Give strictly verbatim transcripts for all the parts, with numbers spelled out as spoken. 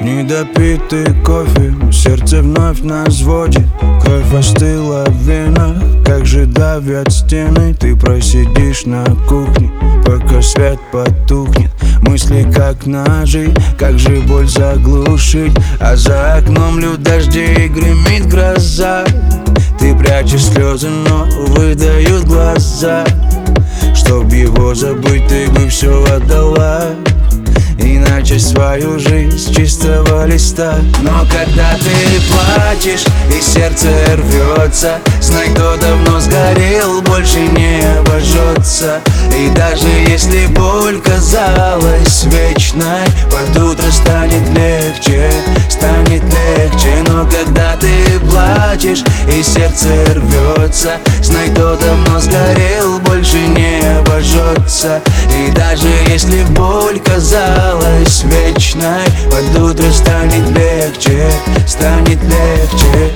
Недопитый кофе, сердце вновь нас водит. Кровь остыла в венах, как же давят стены. Ты просидишь на кухне, пока свет потухнет. Мысли как ножи, как же боль заглушить. А за окном льют дожди и гремит гроза. Ты прячешь слезы, но выдают глаза. Чтоб его забыть, ты бы все отдала, и начать свою жизнь с чистого листа. Но когда ты плачешь и сердце рвется, знай, кто давно сгорел, больше не обожжется. И даже если боль казалась вечной, под утро станет легче, станет легче. Но когда ты плачешь и сердце рвется, знай, кто давно сгорел, больше не обожжется. И даже если боль казалась вечной, под утро станет легче, станет легче.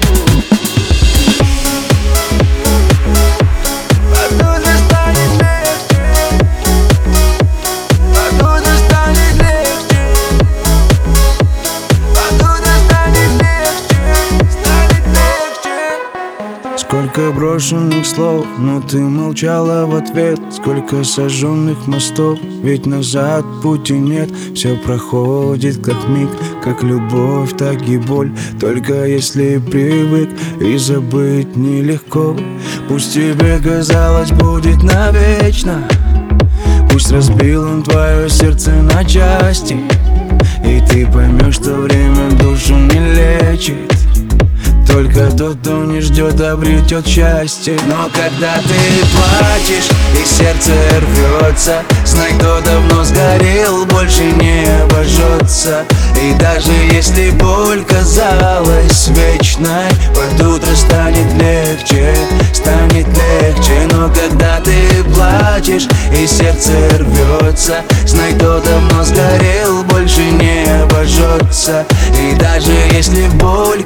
Сколько брошенных слов, но ты молчала в ответ. Сколько сожженных мостов, ведь назад пути нет. Все проходит как миг, как любовь, так и боль. Только если привык, и забыть нелегко. Пусть тебе казалось будет навечно, пусть разбил он твое сердце на части, и ты поймешь, что время душу не лечит. Только тот, кто не ждет, обретет счастье. Но когда ты плачешь и сердце рвется, знай, кто давно сгорел, больше не обожжется. И даже если боль казалась вечной, под утро станет легче, станет легче. Но когда ты плачешь и сердце рвется, знай, кто давно сгорел, больше не обожжется. И даже если боль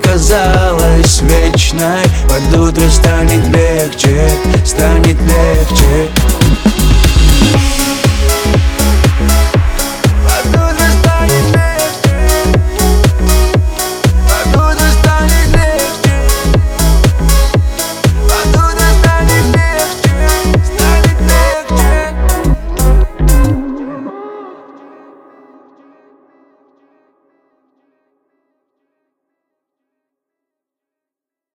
казалась вечной, под утро станет легче, станет легче.